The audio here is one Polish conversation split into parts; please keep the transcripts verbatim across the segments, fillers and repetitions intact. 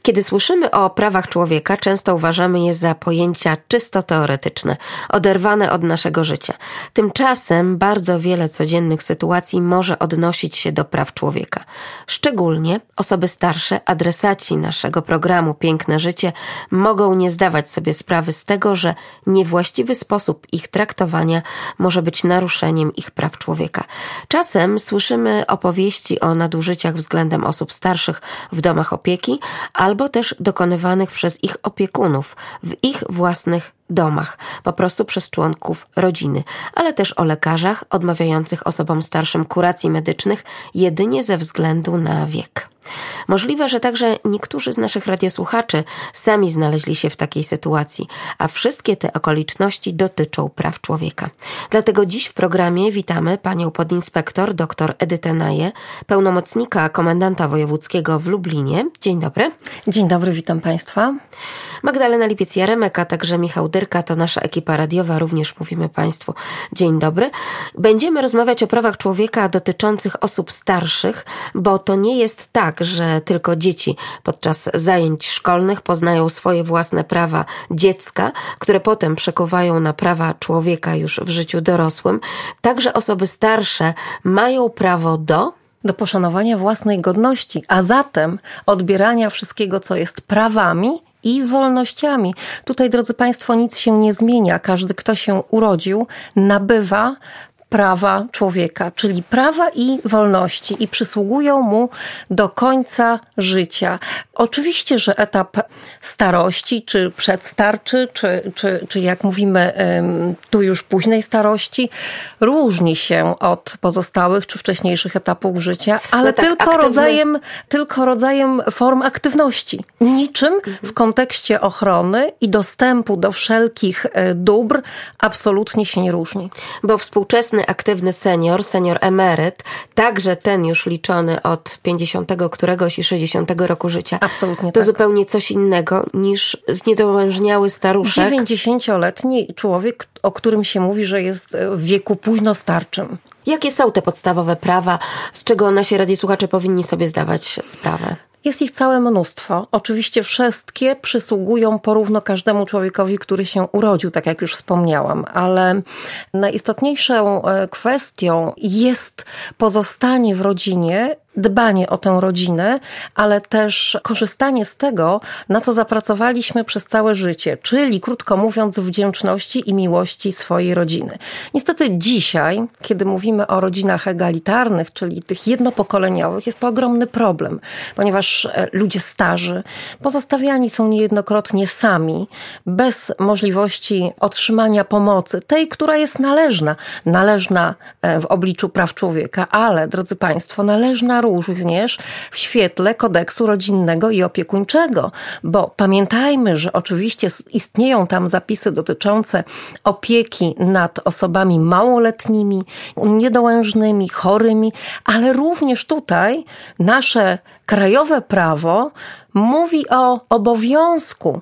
Kiedy słyszymy o prawach człowieka, często uważamy je za pojęcia czysto teoretyczne, oderwane od naszego życia. Tymczasem bardzo wiele codziennych sytuacji może odnosić się do praw człowieka. Szczególnie osoby starsze, adresaci naszego programu Piękne Życie, mogą nie zdawać sobie sprawy z tego, że niewłaściwy sposób ich traktowania może być naruszeniem ich praw człowieka. Czasem słyszymy opowieści o nadużyciach względem osób starszych w domach opieki, albo też dokonywanych przez ich opiekunów w ich własnych domach, po prostu przez członków rodziny, ale też o lekarzach odmawiających osobom starszym kuracji medycznych jedynie ze względu na wiek. Możliwe, że także niektórzy z naszych radiosłuchaczy sami znaleźli się w takiej sytuacji, a wszystkie te okoliczności dotyczą praw człowieka. Dlatego dziś w programie witamy panią podinspektor dr Edytę Naję, pełnomocnika komendanta wojewódzkiego w Lublinie. Dzień dobry. Dzień dobry, witam Państwa. Magdalena Lipiec-Jaremek, a także Michał Dyrka, to nasza ekipa radiowa, również mówimy Państwu dzień dobry. Będziemy rozmawiać o prawach człowieka dotyczących osób starszych, bo to nie jest tak, że tylko dzieci podczas zajęć szkolnych poznają swoje własne prawa dziecka, które potem przekuwają na prawa człowieka już w życiu dorosłym. Także osoby starsze mają prawo do... do poszanowania własnej godności, a zatem odbierania wszystkiego, co jest prawami i wolnościami. Tutaj, drodzy Państwo, nic się nie zmienia. Każdy, kto się urodził, nabywa prawa człowieka, czyli prawa i wolności i przysługują mu do końca życia. Oczywiście, że etap starości, czy przedstarczy, czy, czy, czy jak mówimy tu już późnej starości, różni się od pozostałych czy wcześniejszych etapów życia, ale no tak, tylko, aktywny... rodzajem, tylko rodzajem form aktywności. Niczym w kontekście ochrony i dostępu do wszelkich dóbr absolutnie się nie różni. Bo współczesny aktywny senior, senior emeryt, także ten już liczony od pięćdziesiątego któregoś i sześćdziesiątego roku życia. Absolutnie to tak. zupełnie coś innego niż zniedołężniały staruszek. dziewięćdziesięcioletni człowiek, o którym się mówi, że jest w wieku późnostarczym. Jakie są te podstawowe prawa, z czego nasi radiosłuchacze powinni sobie zdawać sprawę? Jest ich całe mnóstwo. Oczywiście wszystkie przysługują porówno każdemu człowiekowi, który się urodził, tak jak już wspomniałam, ale najistotniejszą kwestią jest pozostanie w rodzinie, dbanie o tę rodzinę, ale też korzystanie z tego, na co zapracowaliśmy przez całe życie, czyli krótko mówiąc wdzięczności i miłości swojej rodziny. Niestety dzisiaj, kiedy mówimy o rodzinach egalitarnych, czyli tych jednopokoleniowych, jest to ogromny problem, ponieważ ludzie starzy pozostawiani są niejednokrotnie sami, bez możliwości otrzymania pomocy, tej, która jest należna, należna w obliczu praw człowieka, ale, drodzy Państwo, należna również w świetle kodeksu rodzinnego i opiekuńczego, bo pamiętajmy, że oczywiście istnieją tam zapisy dotyczące opieki nad osobami małoletnimi, niedołężnymi, chorymi, ale również tutaj nasze krajowe prawo mówi o obowiązku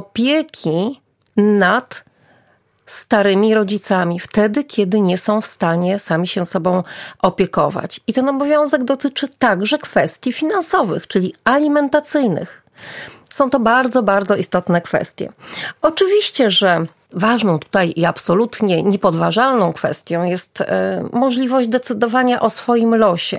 opieki nad starymi rodzicami, wtedy, kiedy nie są w stanie sami się sobą opiekować. I ten obowiązek dotyczy także kwestii finansowych, czyli alimentacyjnych. Są to bardzo, bardzo istotne kwestie. Oczywiście, że ważną tutaj i absolutnie niepodważalną kwestią jest e, możliwość decydowania o swoim losie.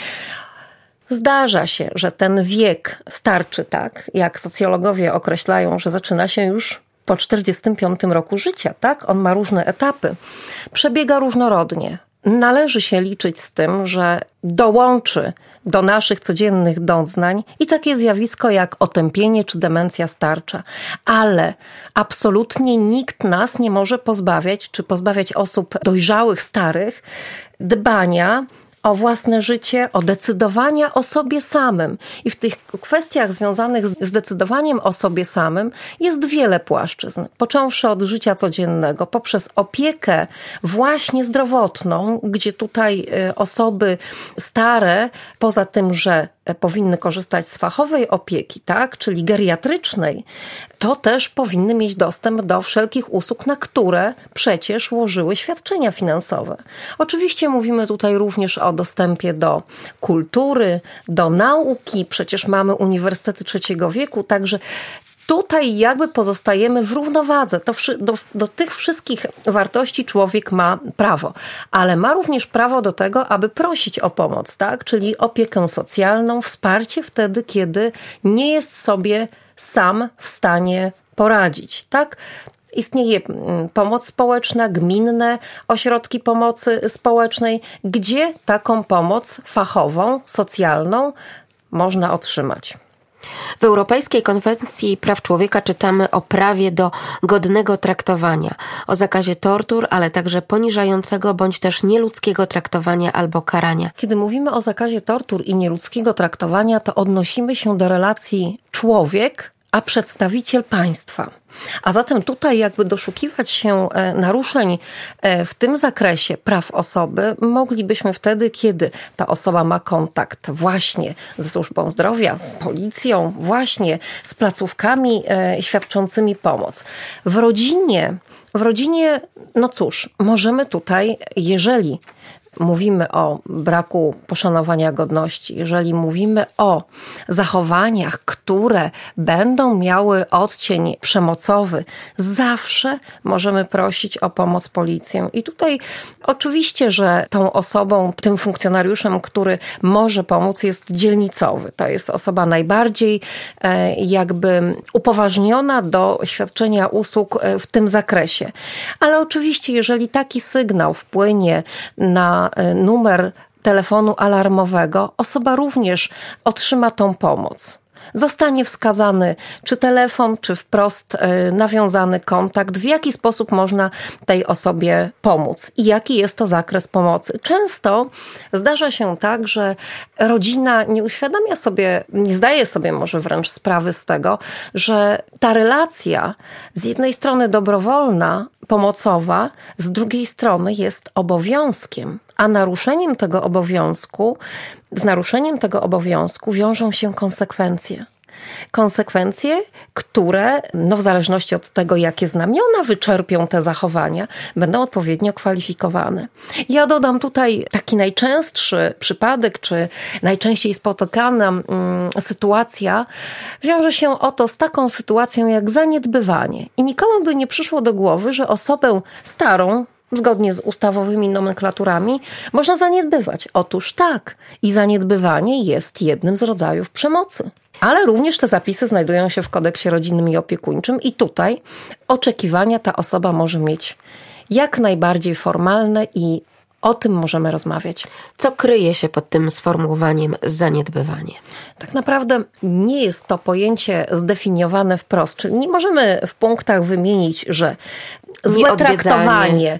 Zdarza się, że ten wiek starczy, tak, jak socjologowie określają, że zaczyna się już po czterdziestym piątym roku życia, tak? On ma różne etapy. Przebiega różnorodnie. Należy się liczyć z tym, że dołączy do naszych codziennych doznań i takie zjawisko jak otępienie czy demencja starcza. Ale absolutnie nikt nas nie może pozbawiać, czy pozbawiać osób dojrzałych, starych, dbania o własne życie, o decydowania o sobie samym. I w tych kwestiach związanych z decydowaniem o sobie samym jest wiele płaszczyzn. Począwszy od życia codziennego, poprzez opiekę właśnie zdrowotną, gdzie tutaj osoby stare, poza tym, że powinny korzystać z fachowej opieki, tak, czyli geriatrycznej, to też powinny mieć dostęp do wszelkich usług, na które przecież łożyły świadczenia finansowe. Oczywiście mówimy tutaj również o dostępie do kultury, do nauki, przecież mamy uniwersytety trzeciego wieku, także tutaj jakby pozostajemy w równowadze. To, do, do tych wszystkich wartości człowiek ma prawo, ale ma również prawo do tego, aby prosić o pomoc, tak? Czyli opiekę socjalną, wsparcie wtedy, kiedy nie jest sobie sam w stanie poradzić, tak? Istnieje pomoc społeczna, gminne ośrodki pomocy społecznej, gdzie taką pomoc fachową, socjalną można otrzymać. W Europejskiej Konwencji Praw Człowieka czytamy o prawie do godnego traktowania, o zakazie tortur, ale także poniżającego bądź też nieludzkiego traktowania albo karania. Kiedy mówimy o zakazie tortur i nieludzkiego traktowania, to odnosimy się do relacji człowiek a przedstawiciel państwa. A zatem tutaj jakby doszukiwać się naruszeń w tym zakresie praw osoby moglibyśmy wtedy, kiedy ta osoba ma kontakt właśnie ze służbą zdrowia, z policją, właśnie z placówkami świadczącymi pomoc. W rodzinie, w rodzinie, no cóż, możemy tutaj, jeżeli mówimy o braku poszanowania godności, jeżeli mówimy o zachowaniach, które będą miały odcień przemocowy, zawsze możemy prosić o pomoc policję. I tutaj oczywiście, że tą osobą, tym funkcjonariuszem, który może pomóc, jest dzielnicowy. To jest osoba najbardziej jakby upoważniona do świadczenia usług w tym zakresie. Ale oczywiście, jeżeli taki sygnał wpłynie na numer telefonu alarmowego, osoba również otrzyma tą pomoc. Zostanie wskazany czy telefon, czy wprost nawiązany kontakt, w jaki sposób można tej osobie pomóc i jaki jest to zakres pomocy. Często zdarza się tak, że rodzina nie uświadamia sobie, nie zdaje sobie może wręcz sprawy z tego, że ta relacja z jednej strony dobrowolna, pomocowa, z drugiej strony jest obowiązkiem, a naruszeniem tego obowiązku, z naruszeniem tego obowiązku wiążą się konsekwencje. Konsekwencje, które no w zależności od tego, jakie znamiona wyczerpią te zachowania, będą odpowiednio kwalifikowane. Ja dodam tutaj taki najczęstszy przypadek, czy najczęściej spotykana mm, sytuacja, wiąże się oto z taką sytuacją jak zaniedbywanie. I nikomu by nie przyszło do głowy, że osobę starą, zgodnie z ustawowymi nomenklaturami, można zaniedbywać. Otóż tak. I zaniedbywanie jest jednym z rodzajów przemocy. Ale również te zapisy znajdują się w kodeksie rodzinnym i opiekuńczym i tutaj oczekiwania ta osoba może mieć jak najbardziej formalne i o tym możemy rozmawiać. Co kryje się pod tym sformułowaniem zaniedbywanie? Tak naprawdę nie jest to pojęcie zdefiniowane wprost, czyli nie możemy w punktach wymienić, że złe traktowanie,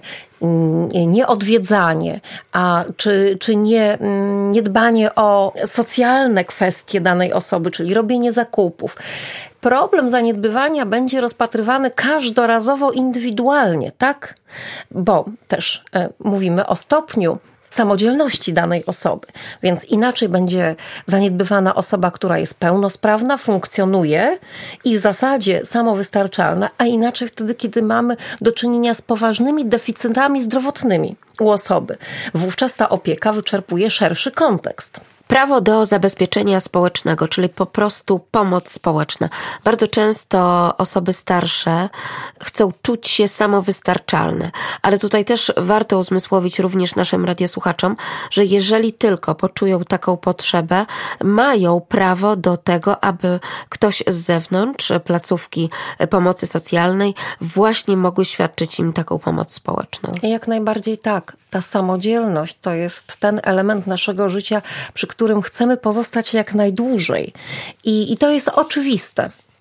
nieodwiedzanie, a czy, czy nie, niedbanie o socjalne kwestie danej osoby, czyli robienie zakupów. Problem zaniedbywania będzie rozpatrywany każdorazowo indywidualnie, tak? Bo też e, mówimy o stopniu samodzielności danej osoby. Więc inaczej będzie zaniedbywana osoba, która jest pełnosprawna, funkcjonuje i w zasadzie samowystarczalna, a inaczej wtedy, kiedy mamy do czynienia z poważnymi deficytami zdrowotnymi u osoby. Wówczas ta opieka wyczerpuje szerszy kontekst. Prawo do zabezpieczenia społecznego, czyli po prostu pomoc społeczna. Bardzo często osoby starsze chcą czuć się samowystarczalne, ale tutaj też warto uzmysłowić również naszym radiosłuchaczom, że jeżeli tylko poczują taką potrzebę, mają prawo do tego, aby ktoś z zewnątrz placówki pomocy socjalnej właśnie mogły świadczyć im taką pomoc społeczną. Jak najbardziej tak. Ta samodzielność to jest ten element naszego życia, przy którym chcemy pozostać jak najdłużej. I, i to jest oczywiste.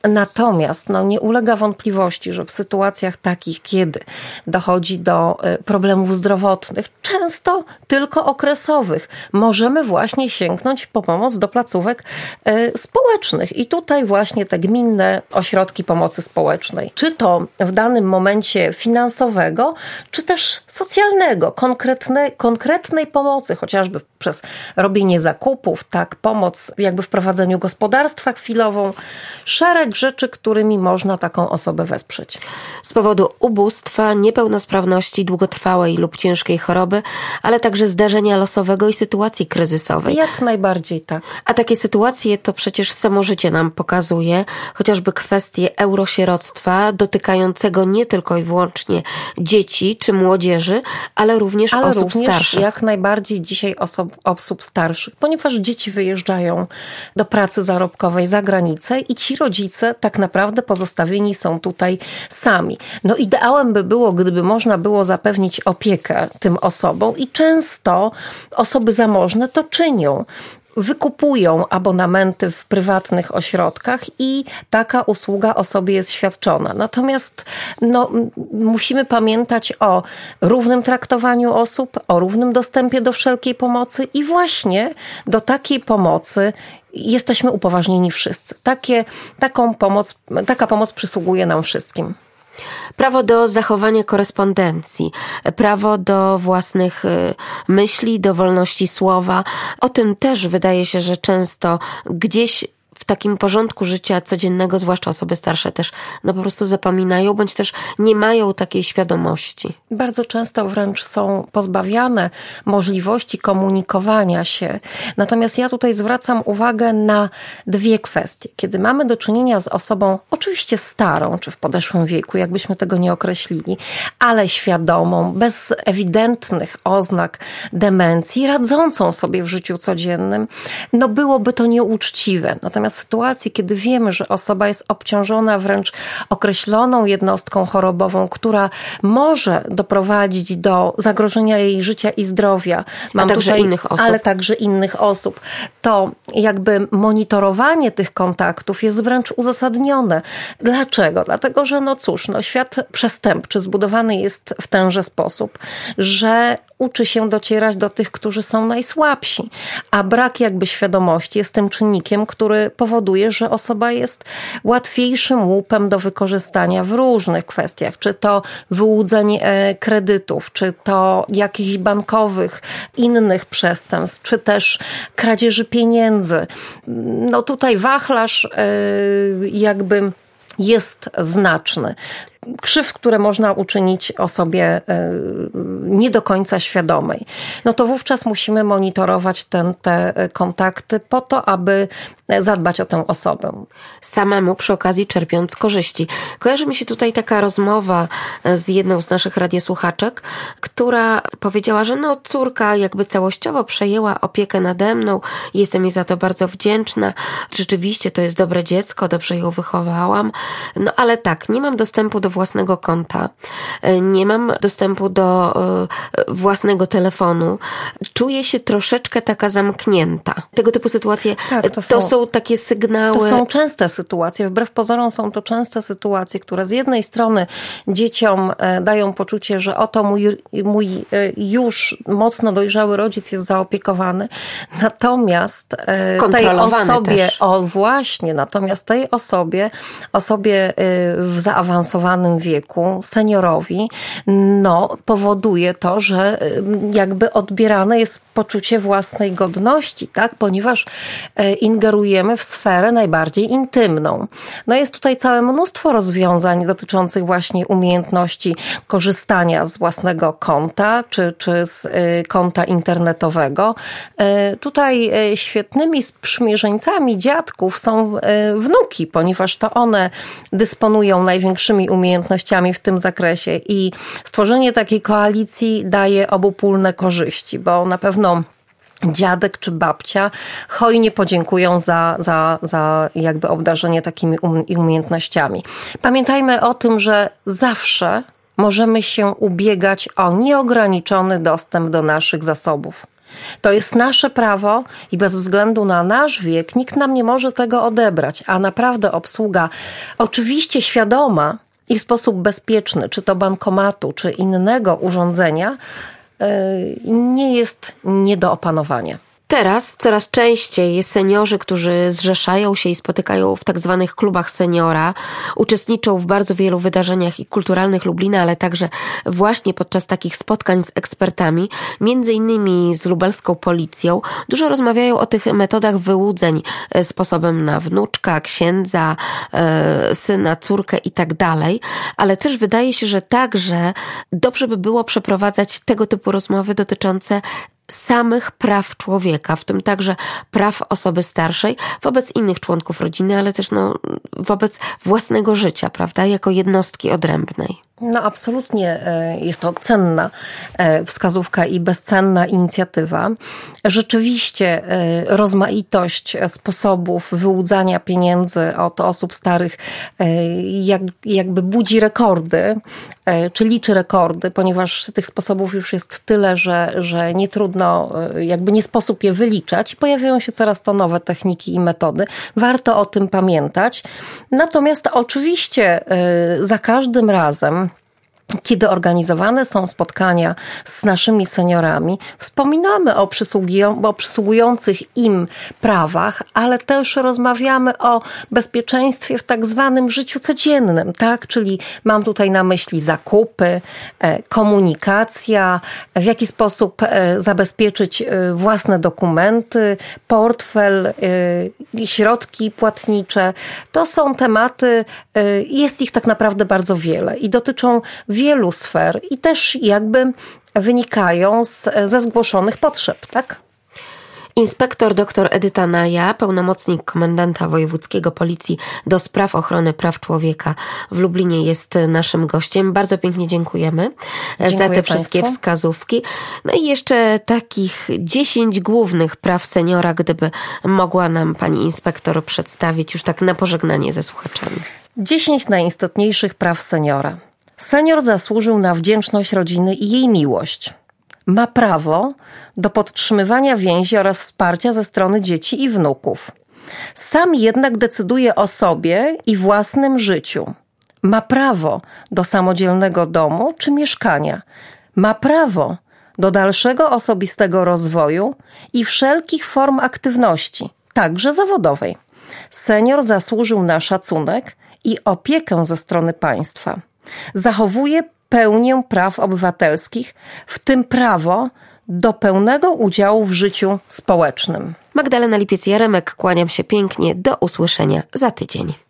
Natomiast no, nie ulega wątpliwości, że w sytuacjach takich, kiedy dochodzi do problemów zdrowotnych, często tylko okresowych, możemy właśnie sięgnąć po pomoc do placówek społecznych. I tutaj właśnie te gminne ośrodki pomocy społecznej, czy to w danym momencie finansowego, czy też socjalnego, konkretne, konkretnej pomocy, chociażby przez robienie zakupów, tak, pomoc jakby w prowadzeniu gospodarstwa chwilową, szereg rzeczy, którymi można taką osobę wesprzeć. Z powodu ubóstwa, niepełnosprawności, długotrwałej lub ciężkiej choroby, ale także zdarzenia losowego i sytuacji kryzysowej. Jak najbardziej tak. A takie sytuacje to przecież samo życie nam pokazuje, chociażby kwestie eurosieroctwa dotykającego nie tylko i wyłącznie dzieci czy młodzieży, ale również ale osób również starszych. Jak najbardziej dzisiaj osób, osób starszych, ponieważ dzieci wyjeżdżają do pracy zarobkowej za granicę i ci rodzice tak naprawdę pozostawieni są tutaj sami. No ideałem by było, gdyby można było zapewnić opiekę tym osobom i często osoby zamożne to czynią. Wykupują abonamenty w prywatnych ośrodkach i taka usługa osobie jest świadczona. Natomiast no, musimy pamiętać o równym traktowaniu osób, o równym dostępie do wszelkiej pomocy i właśnie do takiej pomocy jesteśmy upoważnieni wszyscy. Takie, taką pomoc, taka pomoc przysługuje nam wszystkim. Prawo do zachowania korespondencji, prawo do własnych myśli, do wolności słowa. O tym też wydaje się, że często gdzieś w takim porządku życia codziennego, zwłaszcza osoby starsze też no po prostu zapominają, bądź też nie mają takiej świadomości. Bardzo często wręcz są pozbawiane możliwości komunikowania się. Natomiast ja tutaj zwracam uwagę na dwie kwestie. Kiedy mamy do czynienia z osobą oczywiście starą, czy w podeszłym wieku, jakbyśmy tego nie określili, ale świadomą, bez ewidentnych oznak demencji, radzącą sobie w życiu codziennym, no byłoby to nieuczciwe. Natomiast w sytuacji, kiedy wiemy, że osoba jest obciążona wręcz określoną jednostką chorobową, która może doprowadzić do zagrożenia jej życia i zdrowia, Mam także tutaj, innych osób. ale także innych osób, to jakby monitorowanie tych kontaktów jest wręcz uzasadnione. Dlaczego? Dlatego, że no cóż, no świat przestępczy zbudowany jest w tenże sposób, że uczy się docierać do tych, którzy są najsłabsi, a brak jakby świadomości jest tym czynnikiem, który powoduje, że osoba jest łatwiejszym łupem do wykorzystania w różnych kwestiach, czy to wyłudzeń kredytów, czy to jakichś bankowych, innych przestępstw, czy też kradzieży pieniędzy. No tutaj wachlarz jakby jest znaczny. Krzywd, które można uczynić osobie nie do końca świadomej. No to wówczas musimy monitorować ten, te kontakty po to, aby zadbać o tę osobę. Samemu przy okazji czerpiąc korzyści. Kojarzy mi się tutaj taka rozmowa z jedną z naszych radiosłuchaczek, która powiedziała, że no córka jakby całościowo przejęła opiekę nade mną. Jestem jej za to bardzo wdzięczna. Rzeczywiście to jest dobre dziecko, dobrze ją wychowałam. No ale tak, nie mam dostępu do własnego konta, nie mam dostępu do własnego telefonu. Czuję się troszeczkę taka zamknięta. Tego typu sytuacje tak, to, to są, są takie sygnały. To są częste sytuacje. Wbrew pozorom są to częste sytuacje, które z jednej strony dzieciom dają poczucie, że oto mój, mój już mocno dojrzały rodzic jest zaopiekowany. Natomiast tej osobie, też. o właśnie, natomiast tej osobie, osobie w zaawansowanym wieku, seniorowi, no powoduje to, że jakby odbierane jest poczucie własnej godności, tak? Ponieważ ingerujemy w sferę najbardziej intymną. No jest tutaj całe mnóstwo rozwiązań dotyczących właśnie umiejętności korzystania z własnego konta, czy, czy z konta internetowego. Tutaj świetnymi sprzymierzeńcami dziadków są wnuki, ponieważ to one dysponują największymi umiejętnościami w tym zakresie i stworzenie takiej koalicji daje obopólne korzyści, bo na pewno dziadek czy babcia hojnie podziękują za, za, za jakby obdarzenie takimi umiejętnościami. Pamiętajmy o tym, że zawsze możemy się ubiegać o nieograniczony dostęp do naszych zasobów. To jest nasze prawo i bez względu na nasz wiek nikt nam nie może tego odebrać, a naprawdę obsługa oczywiście świadoma i w sposób bezpieczny, czy to bankomatu, czy innego urządzenia, nie jest nie do opanowania. Teraz coraz częściej seniorzy, którzy zrzeszają się i spotykają w tak zwanych klubach seniora, uczestniczą w bardzo wielu wydarzeniach i kulturalnych Lublina, ale także właśnie podczas takich spotkań z ekspertami, między innymi z lubelską policją, dużo rozmawiają o tych metodach wyłudzeń sposobem na wnuczka, księdza, syna, córkę i tak dalej, ale też wydaje się, że także dobrze by było przeprowadzać tego typu rozmowy dotyczące samych praw człowieka, w tym także praw osoby starszej wobec innych członków rodziny, ale też no, wobec własnego życia, prawda, jako jednostki odrębnej. No absolutnie jest to cenna wskazówka i bezcenna inicjatywa. Rzeczywiście rozmaitość sposobów wyłudzania pieniędzy od osób starych jak, jakby budzi rekordy, czy liczy rekordy, ponieważ tych sposobów już jest tyle, że, że nie trudno, jakby nie sposób je wyliczać. Pojawiają się coraz to nowe techniki i metody. Warto o tym pamiętać. Natomiast oczywiście za każdym razem, kiedy organizowane są spotkania z naszymi seniorami, wspominamy o, o przysługujących im prawach, ale też rozmawiamy o bezpieczeństwie w tak zwanym życiu codziennym, tak? Czyli mam tutaj na myśli zakupy, komunikacja, w jaki sposób zabezpieczyć własne dokumenty, portfel, środki płatnicze. To są tematy, jest ich tak naprawdę bardzo wiele i dotyczą wielu sfer i też jakby wynikają z, ze zgłoszonych potrzeb, tak? Inspektor dr Edyta Naja, pełnomocnik komendanta wojewódzkiego Policji do spraw ochrony praw człowieka w Lublinie jest naszym gościem. Bardzo pięknie dziękujemy Dziękuję za te Państwu. wszystkie wskazówki. No i jeszcze takich dziesięć głównych praw seniora, gdyby mogła nam pani inspektor przedstawić już tak na pożegnanie ze słuchaczami. dziesięć najistotniejszych praw seniora. Senior zasłużył na wdzięczność rodziny i jej miłość. Ma prawo do podtrzymywania więzi oraz wsparcia ze strony dzieci i wnuków. Sam jednak decyduje o sobie i własnym życiu. Ma prawo do samodzielnego domu czy mieszkania. Ma prawo do dalszego osobistego rozwoju i wszelkich form aktywności, także zawodowej. Senior zasłużył na szacunek i opiekę ze strony państwa. Zachowuje pełnię praw obywatelskich, w tym prawo do pełnego udziału w życiu społecznym. Magdalena Lipiec-Jaremek, kłaniam się pięknie, do usłyszenia za tydzień.